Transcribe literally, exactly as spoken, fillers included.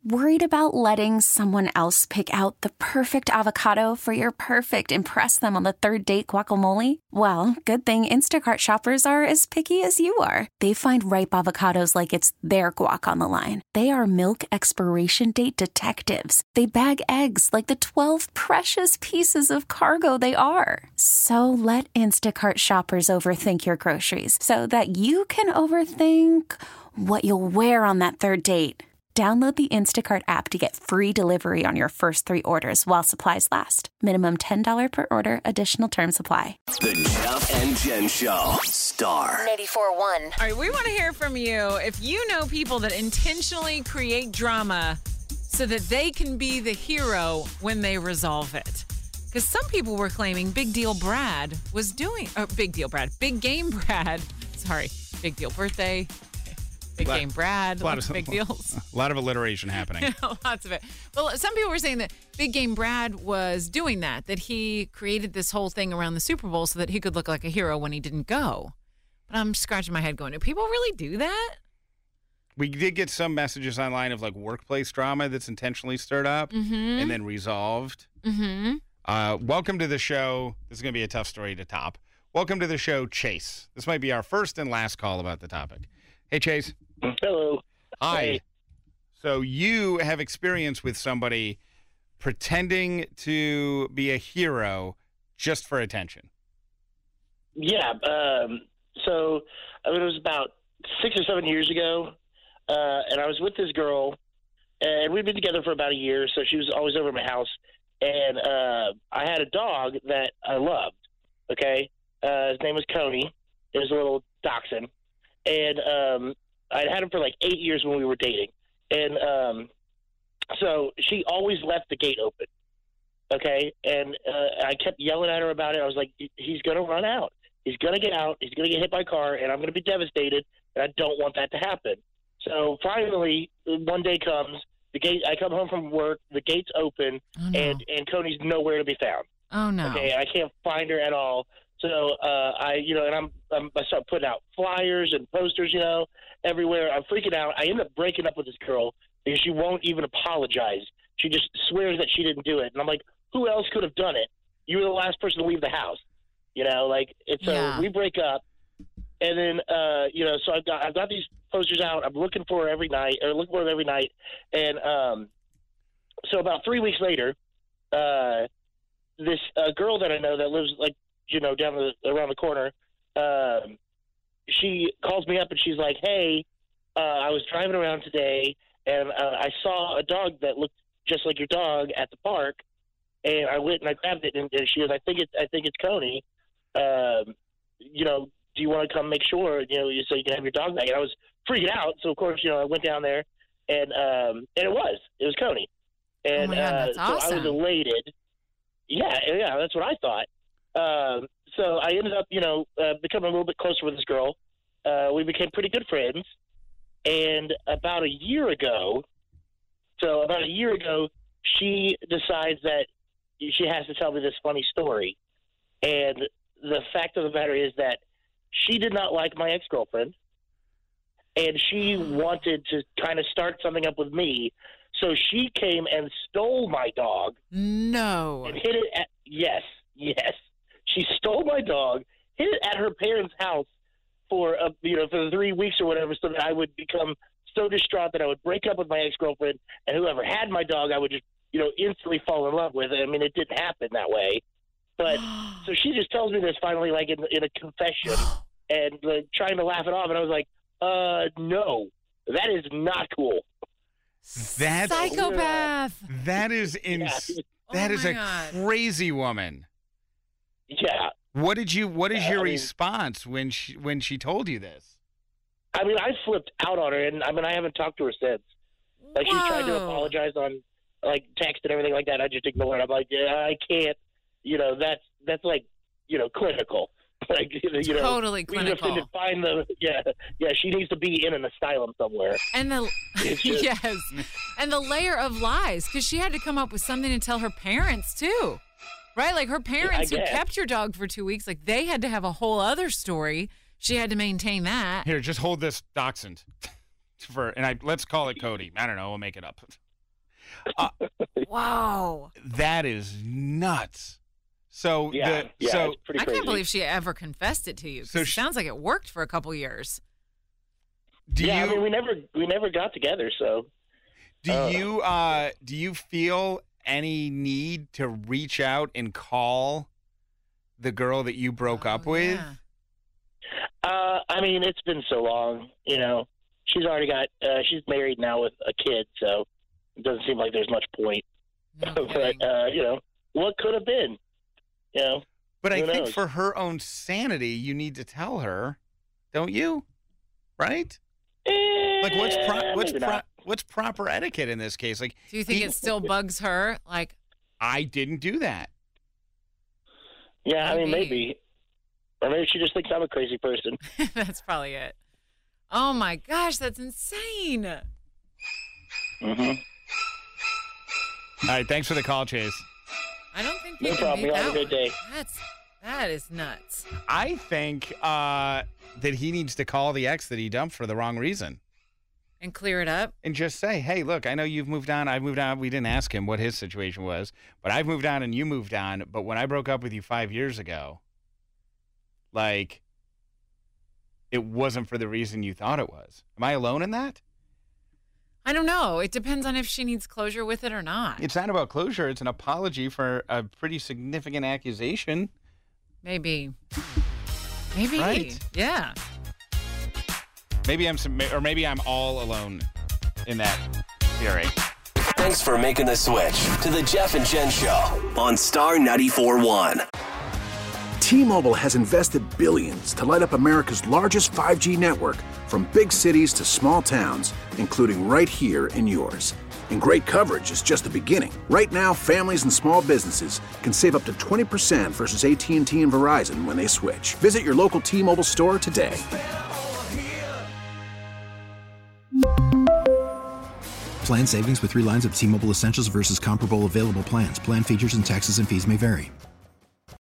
Worried about letting someone else pick out the perfect avocado for your perfect impress them on the third date guacamole? Well, good thing Instacart shoppers are as picky as you are. They find ripe avocados like it's their guac on the line. They are milk expiration date detectives. They bag eggs like the twelve precious pieces of cargo they are. So let Instacart shoppers overthink your groceries so that you can overthink what you'll wear on that third date. Download the Instacart app to get free delivery on your first three orders while supplies last. Minimum ten dollars per order. Additional terms apply. The Jeff and Jen Show. Star. ninety-four point one. All right, we want to hear from you. If you know people that intentionally create drama so that they can be the hero when they resolve it. Because some people were claiming Big Deal Brad was doing... Oh, Big Deal Brad. Big Game Brad. Sorry. Big Deal Birthday. Big lot, Game Brad, a lot lots of big deals. A lot of alliteration happening. Lots of it. Well, some people were saying that Big Game Brad was doing that, that he created this whole thing around the Super Bowl so that he could look like a hero when he didn't go. But I'm scratching my head going, do people really do that? We did get some messages online of like workplace drama that's intentionally stirred up mm-hmm. and then resolved. Mm-hmm. Uh, welcome to the show. This is going to be a tough story to top. Welcome to the show, Chase. This might be our first and last call about the topic. Hey, Chase. Hello. Hi. Hey. So you have experience with somebody pretending to be a hero just for attention. Yeah. Um, so I mean, it was about six or seven years ago, uh, and I was with this girl, and we'd been together for about a year, so she was always over at my house, and uh, I had a dog that I loved, okay? Uh, his name was Coney. It was a little dachshund. And um, I'd had him for like eight years when we were dating. And um, so she always left the gate open, okay? And uh, I kept yelling at her about it. I was like, he's going to run out. He's going to get out. He's going to get hit by a car, and I'm going to be devastated, and I don't want that to happen. So finally, one day comes, the gate. I come home from work, the gate's open, Oh, no. and, and Coney's nowhere to be found. Oh, no. Okay, I can't find her at all. So uh, I, you know, and I'm, I'm, I start putting out flyers and posters, you know, everywhere. I'm freaking out. I end up breaking up with this girl because she won't even apologize. She just swears that she didn't do it. And I'm like, who else could have done it? You were the last person to leave the house, you know, like, and so Yeah. we break up. And then, uh, you know, so I've got, I've got these posters out. I'm looking for her every night, or looking for her every night. And um, so about three weeks later, uh, this uh, girl that I know that lives like, you know, down the around the corner, um, she calls me up and she's like, "Hey, uh, I was driving around today and uh, I saw a dog that looked just like your dog at the park, and I went and I grabbed it." And, and she goes, "I think it's I think it's Coney. Um, you know, do you want to come make sure, you know, so you can have your dog back?" And I was freaking out, so of course, you know, I went down there, and um, and it was it was Coney, and Oh my God, that's uh, so I was awesome. elated. Yeah, yeah, that's what I thought. Um, so I ended up, you know, uh, becoming a little bit closer with this girl. Uh, we became pretty good friends. And about a year ago, so about a year ago, she decides that she has to tell me this funny story. And the fact of the matter is that she did not like my ex-girlfriend, and she wanted to kind of start something up with me. So she came and stole my dog No. and hid it at, yes, yes. She stole my dog, hid it at her parents' house for, a, you know, for three weeks or whatever, so that I would become so distraught that I would break up with my ex-girlfriend, and whoever had my dog, I would just, you know, instantly fall in love with. I mean, it didn't happen that way. But so she just tells me this finally, like in, in a confession, and like, trying to laugh it off. And I was like, uh, no, that is not cool. That's Psychopath. that is ins- Yeah. that Oh is my a God. crazy woman. Yeah. What did you? What is Yeah, your I mean- response when she when she told you this? I mean, I flipped out on her, and I mean, I haven't talked to her since. Like, she tried to Whoa. apologize on, like, text and everything like that. I just ignored it. I'm like, yeah, I can't. You know, that's that's like, you know, clinical. Like, you know, Totally we just need clinical. to find the yeah, yeah. She needs to be in an asylum somewhere. And the It's just- yes, and the layer of lies, because she had to come up with something to tell her parents too, right? Like her parents who guess. kept your dog for two weeks, like they had to have a whole other story. She had to maintain that. Here, just hold this dachshund for, and I let's call it Cody. I don't know. We'll make it up. Uh, Wow. that is nuts. So, Yeah, the, yeah, so it's pretty I crazy. can't believe she ever confessed it to you. 'Cause So it she- sounds like it worked for a couple years. do yeah, you I mean, we never we never got together, so do uh, you uh do you feel any need to reach out and call the girl that you broke Oh, up with? yeah. uh, I mean, it's been so long. You know, she's already got uh, she's married now with a kid, so it doesn't seem like there's much point. No but kidding. uh, you know, what could have been? You know, But I Who think knows? for her own sanity, you need to tell her, don't you? Right? Like what's pro- Eh, what's maybe pro- not. what's proper etiquette in this case? Like Do you think he- it still bugs her? Like, I didn't do that. Yeah, I mean, Maybe. maybe, or maybe she just thinks I'm a crazy person. that's probably it. Oh my gosh, that's insane. hmm All right, thanks for the call, Chase. I don't think No you can problem. beat You have that a good one. day. That's that is nuts. I think uh, that he needs to call the ex that he dumped for the wrong reason And clear it up. and just say, hey, look, I know you've moved on. I've moved on. We didn't ask him what his situation was, but I've moved on and you moved on. But when I broke up with you five years ago, like, it wasn't for the reason you thought it was. Am I alone in that? I don't know. It depends on if she needs closure with it or not. It's not about closure. It's an apology for a pretty significant accusation. Maybe. Maybe. Right? Yeah. Maybe I'm some, or maybe I'm all alone in that theory. Thanks for making the switch to the Jeff and Jen Show on Star ninety-four point one. T-Mobile has invested billions to light up America's largest five G network, from big cities to small towns, including right here in yours. And great coverage is just the beginning. Right now, families and small businesses can save up to twenty percent versus A T and T and Verizon when they switch. Visit your local T-Mobile store today. Plan savings with three lines of T-Mobile Essentials versus comparable available plans. Plan features and taxes and fees may vary.